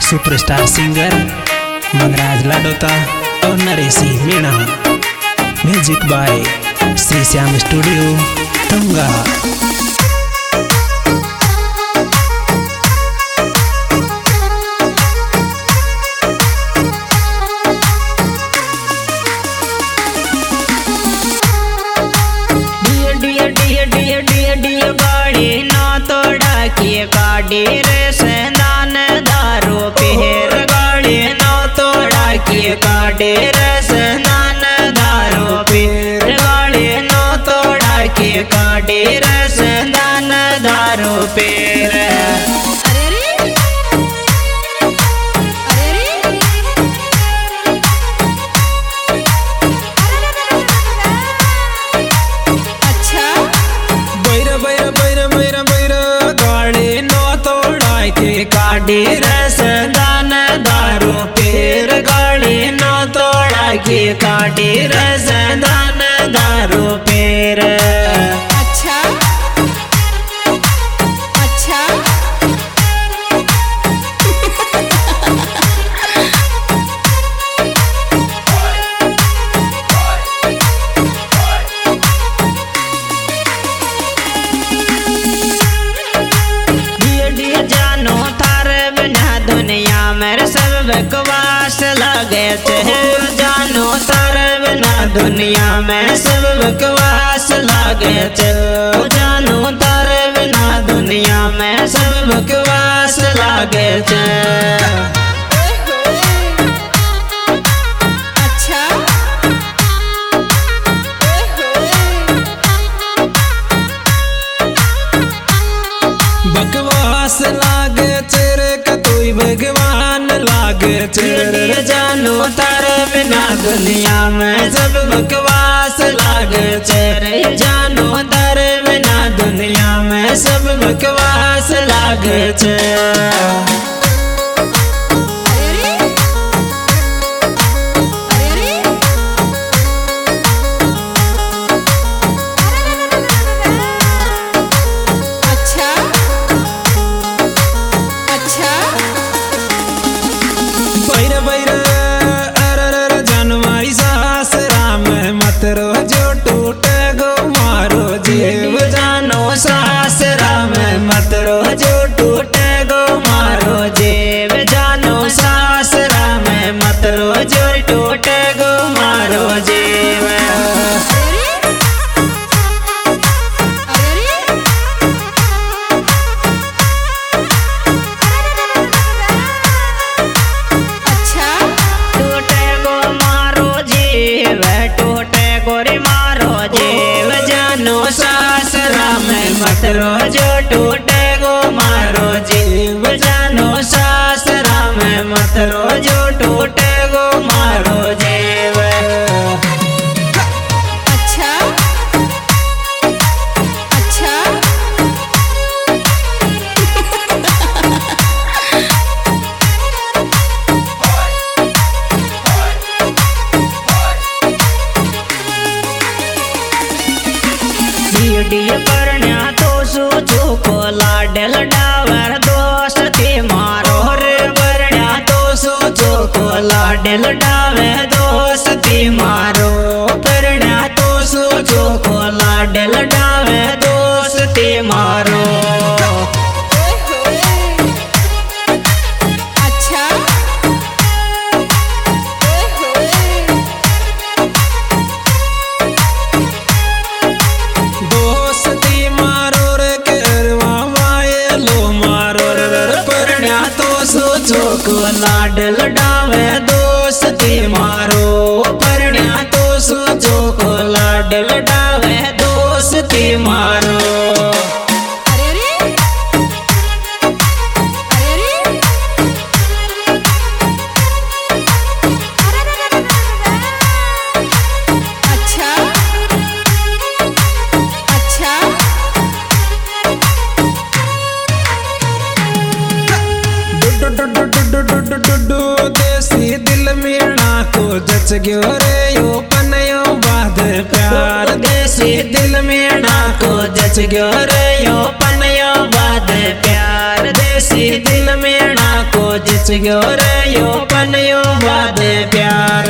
Superstar singer Mangraj Ladota और Nareshi Meena. Music by Shri Shyam studio Tunga. गाड़ी रे सेंदान दारू पीर गाड़ी नौ तोड़ा की गाड़ी रे सेंदान दारू पीर गाड़ी नौ तोड़ा की गाड़ी रे सेंदान दारू पीर। गाड़ी रसदान दारू पीर गाड़ी नौ तोड़ा की गाड़ी रसदान दारू पीर। अच्छा अच्छा दुनिया मेरे सब बकवास लगे थे जानो तार बिना दुनिया में सब बकवास लगे थे जानो तार बिना दुनिया में सब बकवास लगे थे। बकवास लागे तेरे कतुई भगवान लागे तेरे जानो तारे बिना दुनिया में सब बकवास लागे तेरे जानो तारे बिना दुनिया में सब बकवास लागे तेरे। जो टूटे गो मारो जीव जानो सासरा में मत रो जो टूटे गो मारो जीव जानो सासरा में मत रो जो टूटे गो मारो जीव। सासरा में मत रो जो टूटे गो मारो जीव जानो सासरा में मत रो जो टूटे गो मारो जीव। अच्छा अच्छा परण्या तो सोचो को लाडल डावर दोस्ती मारो रे परण्या तो सोचो को लाडल डावे दोस्ती मारो परण्या तो सोचो को लाडल डावे दोस्ती मारो। को लाडल डावे दोस्ती मारो परण्या तो सोचो को लाडल डावे दोस्ती मारो। देसी दिल मीणा को जच गयो रे यो पनयो बाद प्यार देसी दिल मीणा को जच गयो रे यो पनयो बाद प्यार देसी दिल मीणा को जच गयो रे यो पनियो बाद प्यार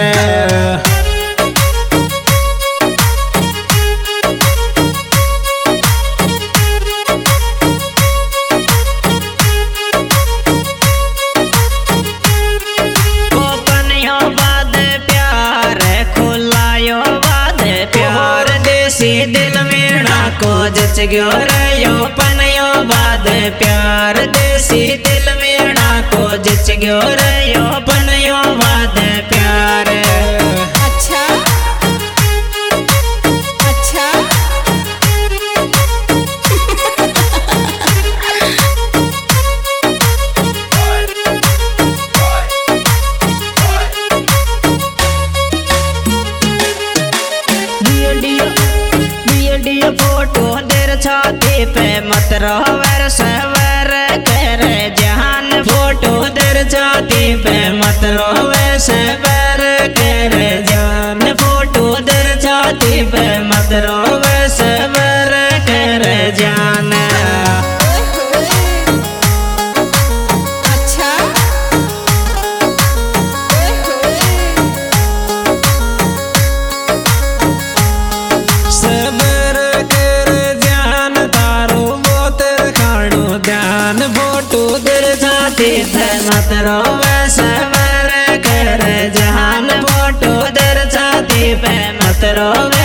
दिल मेरा को जच गयो रे यो पनियो बाद प्यार देसी दिल मेरा को जच गयो रे यो पनियो बाद प्यार अच्छा अच्छा फोटो देर छाती पे मत रोवर सवर कर जहान फोटो देर छाती पे मत रोवर सवर कर जान फोटो देर छाती पे मत रोवर सवर कर जान अच्छा मत रोवे सवर कर जहान फोटो दर छाती पे मत रोवे